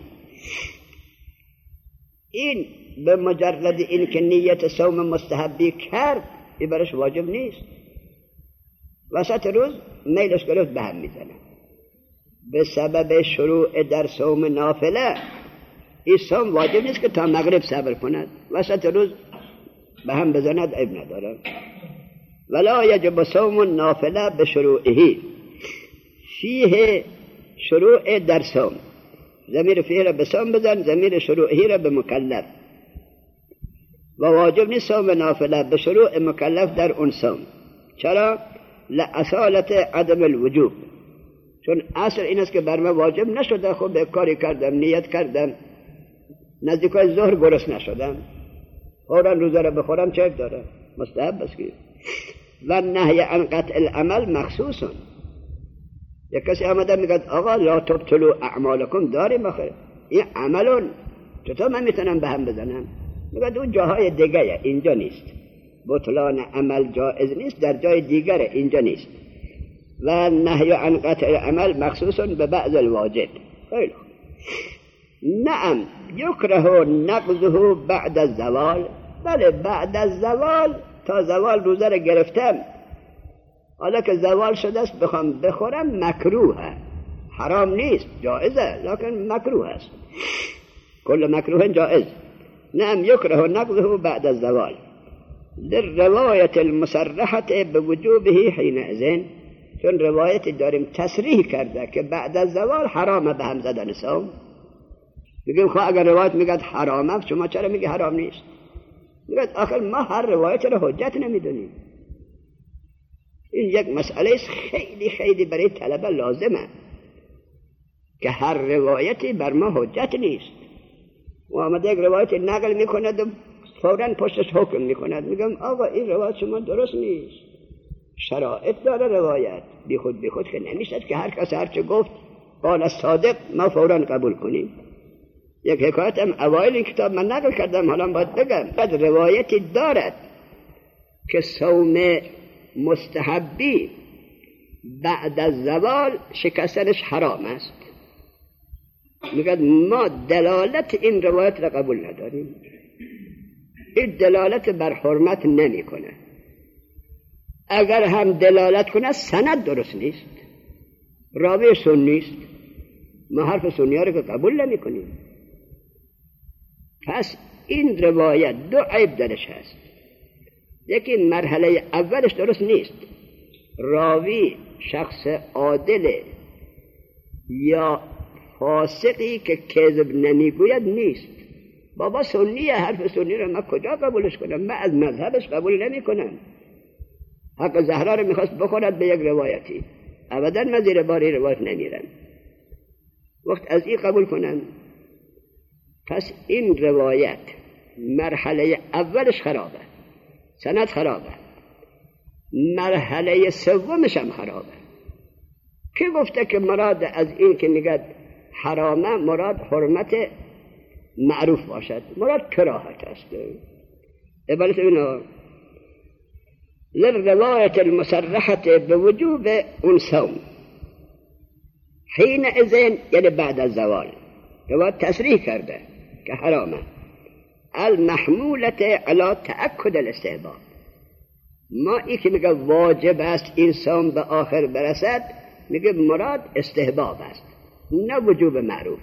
این به مجرد این که نیت صوم مستحبی کرد این برش واجب نیست. وسط روز میلش گرفت به هم میزنه به سبب شروع در صوم نافله. این صوم واجب نیست که تا مغرب صبر کند، وسط روز به هم بزند عیب نداره. ولا یجب صوم النافله به شروعه فیه. شروع در صوم، ضمیر فیه را به صوم بزن، ضمیر شروعه را به مکلف. و واجب نیست صوم نافله به شروع مکلف در اون صوم. چرا؟ لأصالت عدم الوجوب، چون اصل این است که بر من واجب نشده. خب به کاری کردم، نیت کردم، نزدیکای ظهر گرسنه نشدم، فوراً روزه را بخورم چه داره؟ مستحب است. و نهی عن قطع العمل مخصوصون. یک کسی آمده میگه آقا لا تبطلوا اعمالکم، داریم آخر این عملون، چطور من میتونم به هم بزنم؟ میگه اون جاهای دیگه، اینجا نیست. بطلان عمل جائز نیست، در جای دیگره، اینجا نیست. و نهی عن قطع العمل مخصوصون به بعض الواجب. خیلی نعم یکره نقضه بعد الزوال. بله بعد الزوال، تا زوال روزه را گرفتم، حالا که زوال شده است بخوام بخورم مکروه، حرام نیست، جائزه لکن مکروه است. کل مکروه جائز. نعم یکره نقضه بعد الزوال در روایت المصرحة بوجوبه حینئذ. چون روایت داریم تصریح کرده که بعد از زوال حرامه به هم زدن صوم. میگیم خب اگر روایت میگه حرامه، شما چرا میگی حرام نیست؟ میگه آخر ما هر روایت را حجت نمیدونیم. این یک مسئله خیلی خیلی برای طلبه لازمه که هر روایتی بر ما حجت نیست. و آمده یک روایت نقل میکند و فوراً پشتش حکم میکند. میگم آقا این روایت شما درست نیست، شرایط داره روایت، بی خود بی خود که نمیشد که هر کس هر چه گفت قال صادق ما فوراً قبول کنیم. یک حکایت هم اوایل این کتاب من نقل کردم، حالا باید بگم. بعد روایتی دارد که صوم مستحبی بعد از زوال شکستنش حرام است. میگه ما دلالت این روایت را قبول نداریم، این دلالت بر حرمت نمی کنه. اگر هم دلالت کنه سند درست نیست، راوی سنی است، ما حرف سنی ها رو که قبول نمی کنیم. پس این روایت دو عیب درش هست. یکی مرحله اولش درست نیست، راوی شخص عادل یا فاسقی که کذب نمیگوید نیست. بابا سنیه، حرف سنی رو من کجا قبولش کنم؟ من از مذهبش قبول نمی کنم. حق زهرا رو میخواست بخورد به یک روایتی، ابدا من زیر باری روایت نمیرم. وقت از این قبول کنم، پس این روایت مرحله اولش خرابه، سند خرابه، مرحله سومش هم خرابه. کی گفته که مراد از این که میگه حرامه مراد حرمت معروف باشد؟ مراد کراهت است. عبارت اینه للروایت المصرحة بوجوب اون صوم حین اذن، یعنی بعد از زوال، روایت تصریح کرده که حرامه، المحمولت علی تأکد الاستحباب. ما ای که میگه واجب است این صوم به آخر برسد، میگه مراد استحباب است نه وجوب معروف.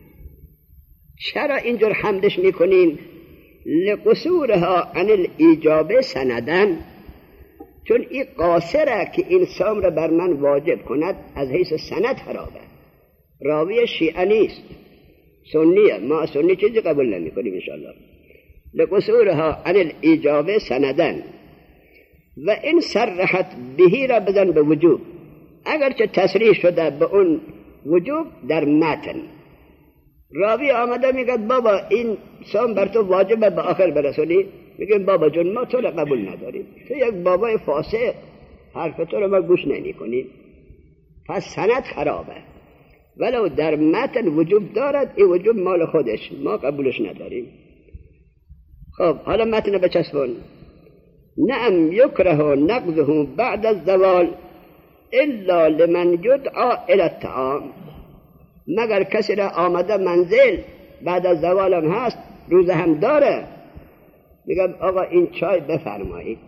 چرا اینجور حملش میکنین؟ لقصورها عن الایجاب سندن، چون این قاصره که این صوم را بر من واجب کند از حیث سند خرابه. راوی شیعه نیست، سنیه، ما سنی چیزی قبول نمی کنیم انشاءالله. لقصورها عن الایجاب سندن و این صرحت بهی را بدن به وجوب، اگرچه تصریح شده به اون وجوب در متن. راوی آمده میگه بابا این صوم بر تو واجبه به آخر برسونی، میگه بابا جون ما تو را قبول نداریم، تو یک بابای فاسق، حرف تو رو ما گوش نمی کنیم. پس سند خرابه، ولو در متن وجوب دارد، این وجوب مال خودش، ما قبولش نداریم. خب حالا متن بچسبون. نعم یکره نقضه بعد الزوال الا لمن یدعا الی الطعام، مگر کسی را آمده منزل بعد از زوال هم هست، روزه هم داره، میگم آقا این چای بفرمایید،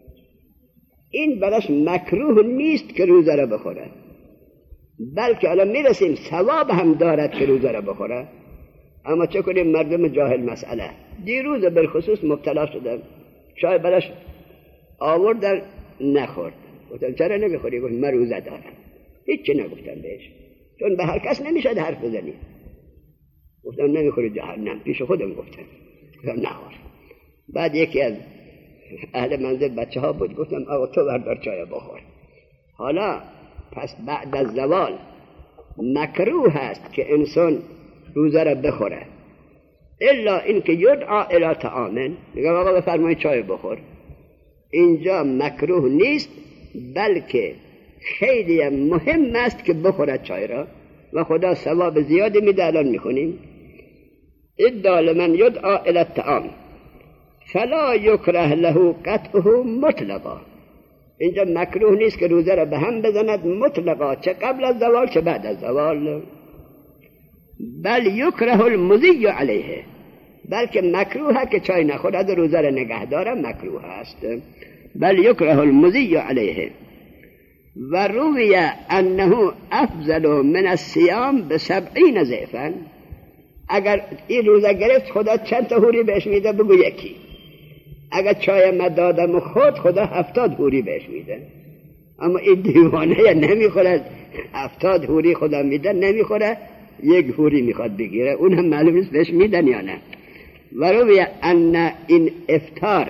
این برش مکروه نیست که روزه را بخوره، بلکه الان میرسیم ثواب هم دارد که روزه را بخوره. اما چه کنیم مردم جاهل مسئله. دیروز بالخصوص مبتلا شدم، چای برش آوردن نخورد، گفتم چرا نمیخوری؟ گفت من روزه دارم. هیچی نگفتم بهش، چون به هر کس نمیشد حرف بزنی. گفتم نمیخوری جهنم، پیش خودم گفتم. گفتم نخور. بعد یکی از اهل منزل بچه ها بود، گفتم آقا تو بردار چای بخور. حالا پس بعد از زوال مکروه هست که انسان روزه را بخوره، الا اینکه یدعا الی طعام، میگم آقا بفرمایید چای بخور. اینجا مکروه نیست، بلکه خیلی مهم است که بخورد چای را و خدا ثواب زیادی میده. الان میخونیم ادعا لمن یدعا الی الطعام فلا یکره له قطعه مطلقا. اینجا مکروه نیست که روزه را به هم بزند مطلقا، چه قبل از زوال چه بعد از زوال. بل یکره المضی علیه، بلکه مکروه که چای نخورد روزه را نگه داره، مکروه است. بل یکره المضی علیه. و روی انه افضل من الصیام بسبعین ضعفا، اگر این روزه گرفت خدا چند تا حوری بهش میده؟ بگو یکی. اگر چای ما دادم و خود خدا هفتاد حوری بهش میده. اما این دیوانه نمیخوره، هفتاد حوری خدا میده نمیخوره، یک حوری میخواد بگیره، اون هم معلوم نیست بهش میدن یا نه. وروی ان این افطار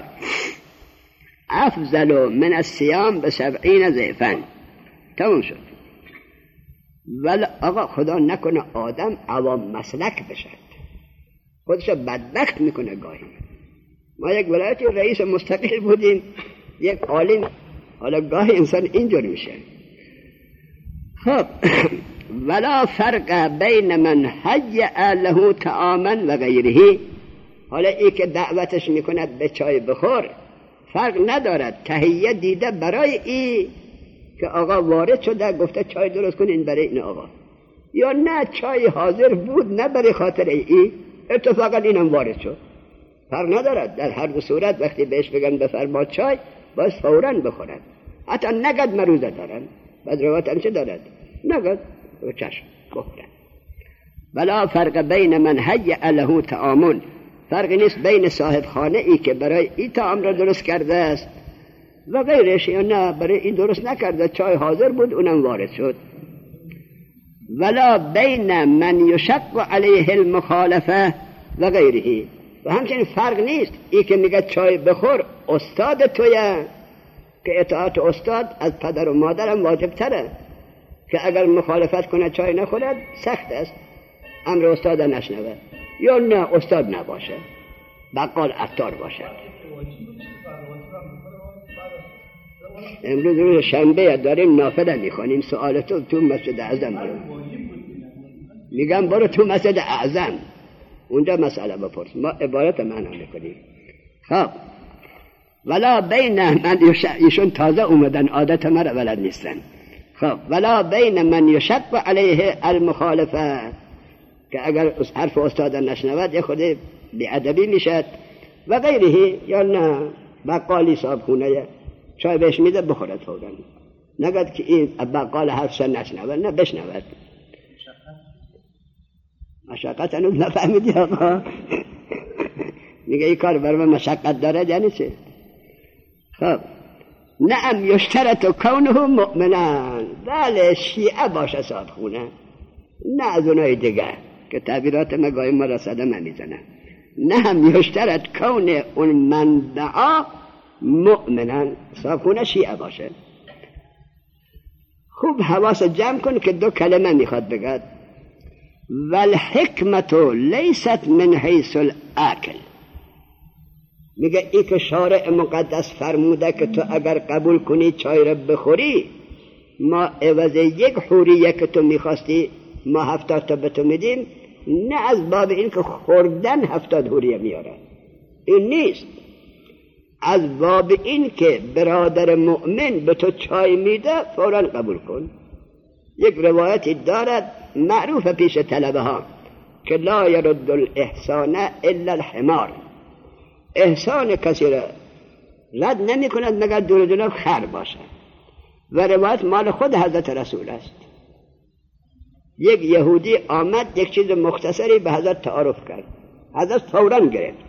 افضل من الصیام به سبعین ضعفا. تمام شد. ولی آقا خدا نکنه آدم عوام مسلک بشد، خودشو بدبخت میکنه. گاهی ما یک ولایتی رئیس مستقل بودیم، یک عالم، حالا گاهی انسان اینجور میشه. خب ولا فرق بین من هیأ له طعاما و غیره. حالا ای که دعوتش میکند به چای بخور، فرق ندارد تهیه دیده برای ای که آقا وارد شده گفته چای درست کن این برای این آقا، یا نه چای حاضر بود نه برای خاطر ای، اتفاقا اینم وارد شد. فرق ندارد. در هر دو صورت وقتی بهش بگن بفرما چای، باید فوراً بخورد، حتی نگد مروزه دارن. بعد روایت هم چه دارد؟ نگد و چشم بخورد. ولا فرق بین من هیأ له طعام، فرقی نیست بین صاحب خانه ای که برای این طعام را درست کرده است و غیرش، یا نه برای این درست نکرده، چای حاضر بود اونم وارد شد. ولا بین من یشق علیه المخالفه و غیره. و همچنین فرق نیست ای که میگه چای بخور استاد تویه، که اطاعت استاد از پدر و مادرم واجب تره، که اگر مخالفت کنه چای نخورد سخت است، امر استاد نشنوه، یا نه استاد نباشه، بقال عطار باشه. امروز روز شنبه داریم نافله میخونیم، سوال تو تو مسجد اعظم برو، میگم برو تو مسجد اعظم اونجا مسئله بپرس، ما عبارت معنا میکنیم. خب ولا بین من یشق، ایشون تازه اومدن عادت مرا ولد نیستن. خب ولا بین من یشق علیه المخالفه، که اگر حرف استاد نشنود یه خود بی‌ادبی میشد، و غیره، یا نه بقالی صاحب خونه چای بهش میده بخورد فوراً، نگد که این بقال حرفش نشنود، نه بشنود. مشقت هنوز نفهمیدی آقا؟ میگه این کار برای من مشقت داره، یعنی چه؟ خب نعم یشترط کونه مؤمنا، بله شیعه باشه صاحب خونه، نه از اونای دیگه که تعبیرات مگاهی ما را صدمه میزنه. نعم یشترط کونه اون منبعا مؤمنا، صاحب خونه شیعه باشه. خوب حواس جمع کن که دو کلمه میخواد بگد. والحکمت لیست من حیث الاکل، میگه ای که شارع مقدس فرموده که تو اگر قبول کنی چای را بخوری، ما عوض یک حوریه که تو میخواستی ما هفتاد تا به تو میدیم، نه از باب این که خوردن هفتاد حوریه میاره، این نیست. از باب این که برادر مؤمن به تو چای میده فوراً قبول کن. یک روایتی دارد معروف پیش طلبه ها که لا یرد الاحسان الا الحمار، احسان کسی را رد نمی کند مگر دور جلو خر باشه. و روایت مال خود حضرت رسول است. یک یهودی آمد یک چیز مختصری به حضرت تعارف کرد، حضرت فوراً گرفت.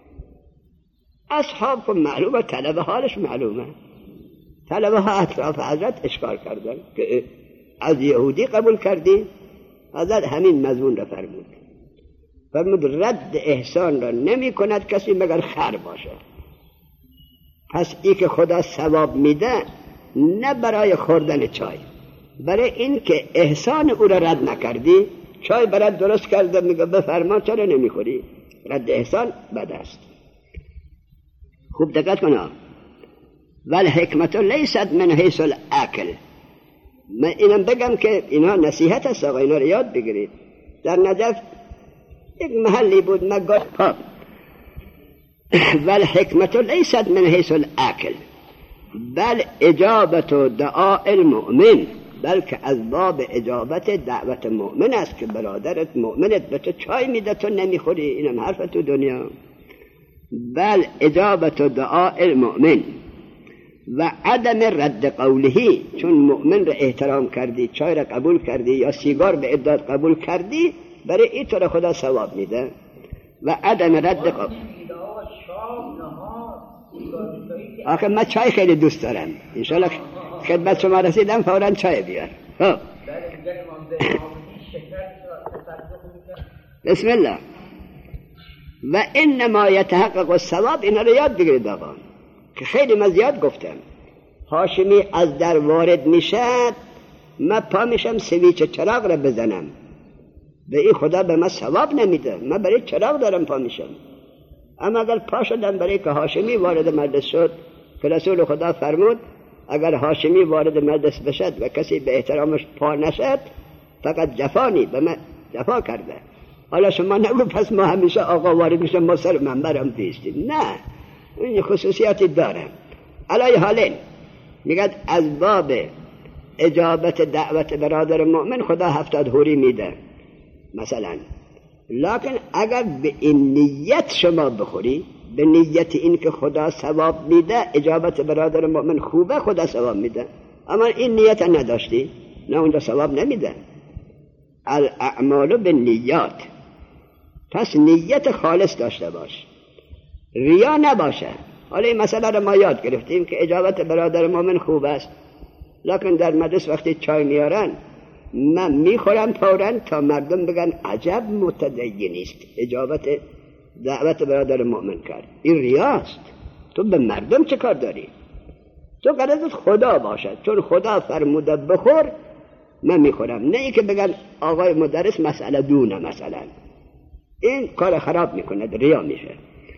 اصحاب که معلومه، طلبه حالش معلومه، طلبه ها اطراف حضرت اشکال کردن که از یهودی قبول کردی؟ حضرت همین مضمون را فرمود، فرمود رد احسان را نمی کند کسی مگر خر باشه. پس ای که خدا ثواب میده نه برای خوردن چای، برای این که احسان او را رد نکردی. چای برات درست کرده میگه بفرما، چرا نمیخوری؟ رد احسان بد است. خوب دقت کن. والحکمت لیست من حیث الاکل، من اینم بگم که اینا نصیحت است آقا، اینا رو یاد بگیرید. در نجف یک محلی بود من گفت والحکمت لیست من حیث الاکل بل اجابت دعاء المؤمن، بلکه از باب اجابت دعوت مؤمن است که برادرت مؤمنت به تو چای میده تو نمیخوری، اینم حرف تو دنیا. بل اجابت دعاء المؤمن و عدم رد قوله، چون مؤمن را احترام کردی، چای را قبول کردی یا سیگار به اداد قبول کردی، برای این تو را خدا ثواب میده. و عدم رد قوله. آخه من چای خیلی دوست دارم، انشالله خدمت شما رسیدم فوراً چای بیار. خب بسم الله. و انما یتحقق الثواب، اینا رو یاد بگیرید آقا که خیلی من زیاد گفتم. هاشمی از در وارد میشد، من پا میشم سویچ چراغ رو بزنم، به این خدا به من ثواب نمیده، من برای چراغ دارم پا میشم. اما اگر پا شدم برای که هاشمی وارد مجلس شد، که رسول خدا فرمود اگر هاشمی وارد مجلس بشد و کسی به احترامش پا نشد فقط جفانی به من جفا کرده. حالا شما نگو پس ما همیشه آقا وارد میشم ما سر منبرم بیستیم، نه، این خصوصیاتی داره. علای حالین میگد از باب اجابت دعوت برادر مؤمن خدا هفتاد حوری میده مثلا، لکن اگر به این نیت شما بخوری، به نیت این که خدا ثواب میده، اجابت برادر مؤمن خوبه، خدا ثواب میده. اما این نیت نداشتی، نه اونجا ثواب نمیده. الاعمال بالنیات، پس نیت خالص داشته باش، ریا نباشه. حالا این مسئله رو ما یاد گرفتیم که اجابت برادر مؤمن خوب است، لکن در مجلس وقتی چای میارن من میخورم فوراً تا مردم بگن عجب متدینی است، اجابت دعوت برادر مؤمن کرد. این ریاست. تو به مردم چه کار داری؟ تو قرارت خدا باشد، چون خدا فرموده بخور من میخورم، نه ای که بگن آقای مدرس مسئله دونه مثلا. این کار خراب میکنه، ریا میشه.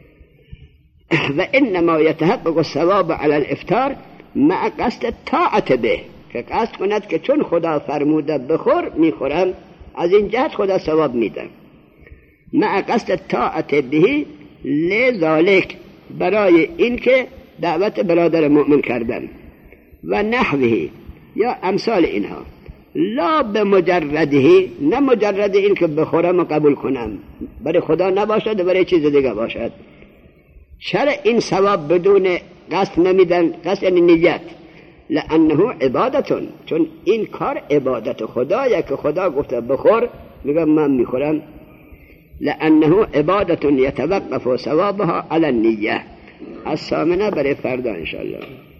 و انما یتحقق الثواب علی الافطار مع قصد طاعت به، که قصد کند که چون خدا فرموده بخور میخورم، از این جهت خدا ثواب میده. مع قصد طاعت به لذالک، برای این که دعوت برادر مؤمن کردن. و نحوه، یا امثال اینها. لا به مجرده، نه مجرد این که بخورم و قبول کنم، برای خدا نباشد و برای چیز دیگه باشد. شرع این ثواب بدون قصد نمیدن، قصد یعنی نیت. لانه عبادتون، چون این کار عبادت خدایه که خدا گفته بخور، میگم من میخورم. لانه عبادتون یتوقف ثوابها علی النیه. الثامنه برای فردا انشاءالله.